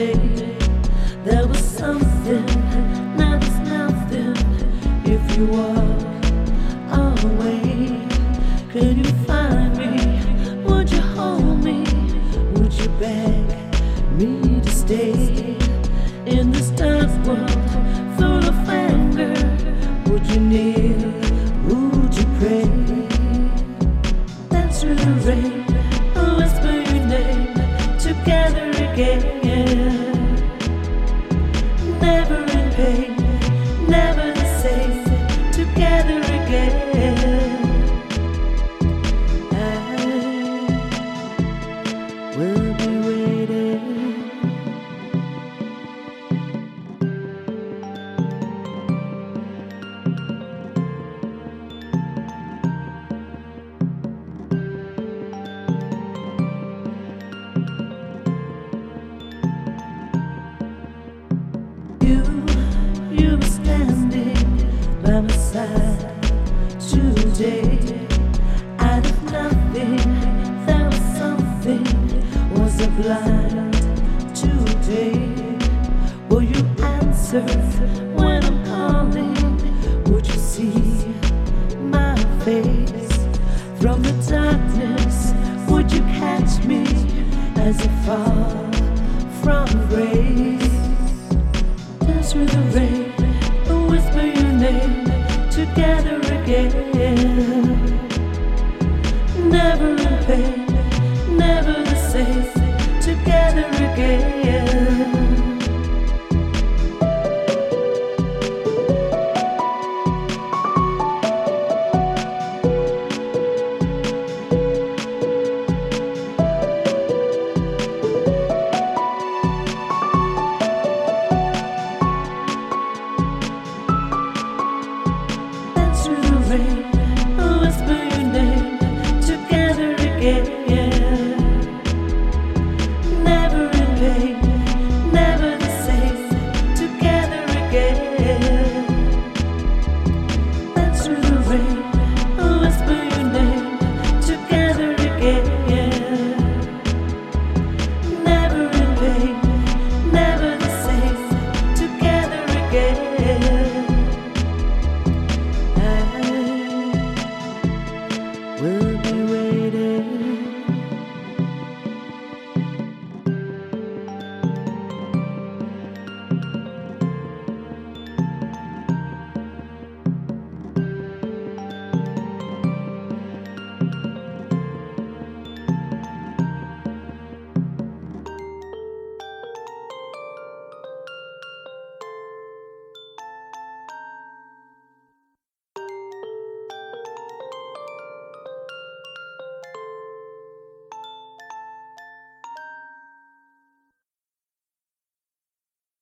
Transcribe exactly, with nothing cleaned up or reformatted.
day there was something, now there's nothing. If you walk away, could you find me? Would you hold me? Would you beg me to stay in this dark world full of anger? Would you kneel? Would you pray? Dance through the rain, whisper your name together again. Never in pain, never the same, together again. I will be waiting. You, you were standing by my side today. Out of nothing, there was something. Was I blind today? Will you answer when I'm calling? Would you see my face from the darkness? Would you catch me as I fall from grace? Dance through the rain, whisper your name together again.